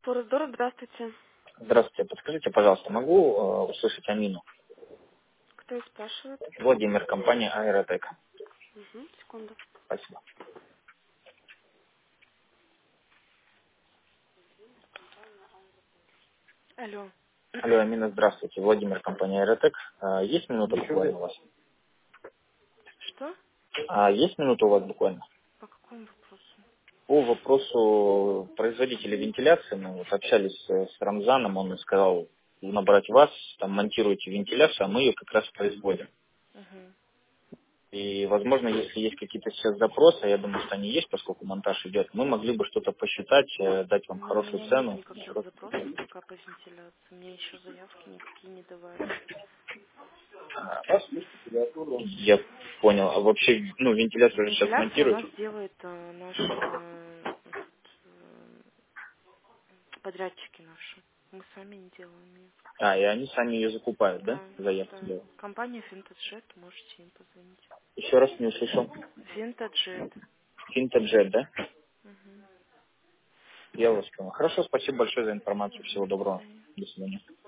Фордор, здравствуйте. Здравствуйте. Подскажите, пожалуйста, могу услышать Амину? Кто их спрашивает? Владимир, компания Аэротек. Угу, секунду. Спасибо. Алло. Алло, Амина, здравствуйте. Владимир, компания Аэротек. Есть минута буквально у вас? Что? Есть минута у вас буквально? По какому вопросу? По вопросу производителя вентиляции, мы вот общались с Рамзаном, он сказал набрать вас, там монтируете вентиляцию, а мы ее как раз производим. Угу. И, возможно, если есть какие-то сейчас запросы, а я думаю, что они есть, поскольку монтаж идет, мы могли бы что-то посчитать, дать вам Но у хорошую меня нет цену. никаких запросов пока по вентиляции. Мне еще заявки никакие не давали. Я понял. А вообще, вентиляцию сейчас Вентиляцию у монтируют? нас делает наши подрядчики наши. Мы сами не делаем ее. И они сами ее закупают, да? Да, Заявки да. делают. Компания Финтаджет, можете им позвонить. Еще раз не услышал. Финтаджет. Финтаджет, да? Угу. Я вас понял. Хорошо, спасибо большое за информацию. Угу. Всего До доброго. свидания. До свидания.